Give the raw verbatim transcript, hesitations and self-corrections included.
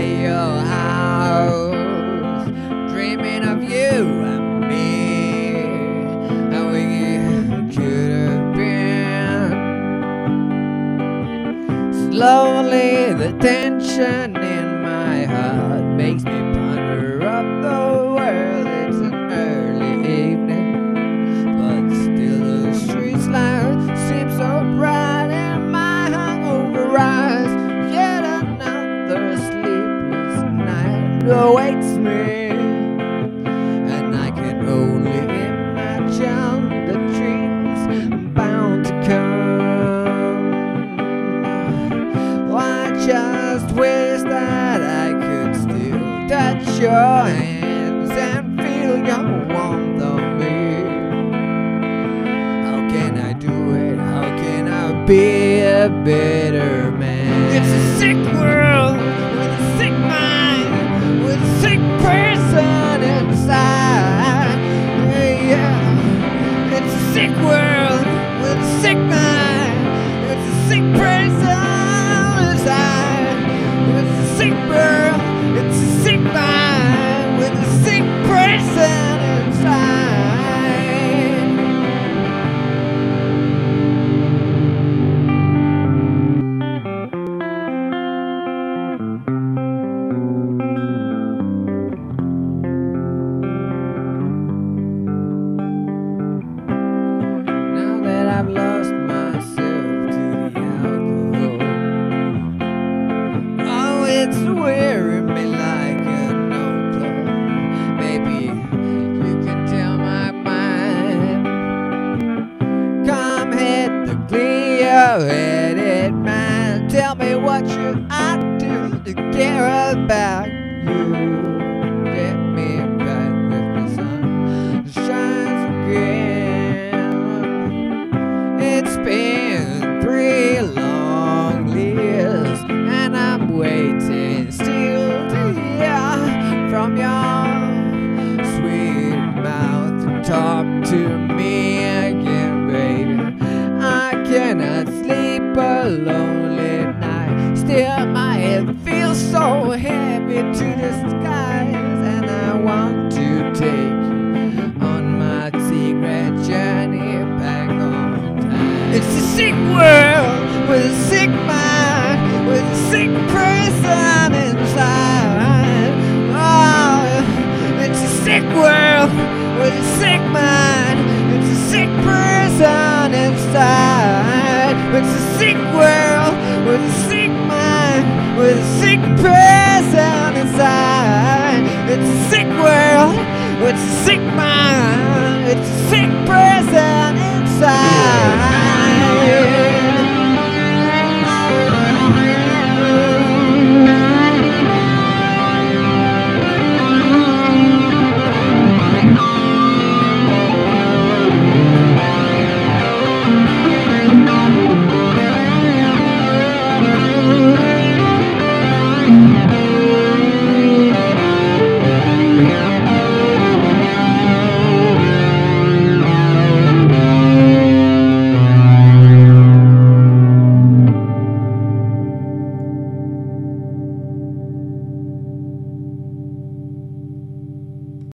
your house, dreaming of you and me, how we could have been. Slowly the tension in my heart makes me ponder up the world. It's an early evening, but still the streets light seem so bright in my hungover eyes. Yet another sleepless night awaits me, and I can only imagine the dreams bound to come. I just wish that I could still touch your hands and feel your warmth on me. How can I do it? How can I be a better man? It's a sick world with a sick mind, with a sick person inside. Yeah, it's a sick world with a sick mind. It's a sick person inside. It's a sick world. It's a sick mind with a sick person inside. Now that I've lost myself to the alcohol, oh, it's wearing me like an old clock. Maybe you can tell my mind. Come hit the clear-headed man. Tell me what should I do to care about you. Get me back with the sun shines again. It's been three long years, and I'm waiting still to hear from your sweet mouth to talk to me again, baby. I cannot sleep a lonely night. Still, my head feels so heavy to the skies, and I want to take you on my secret journey back on time. It's a sick world with a sick mind, with a sick person inside. Oh, it's a sick world with a sick mind. It's a sick person inside. It's a sick world with a sick mind, with a sick person inside. It's a sick world with a sick mind. It's a sick person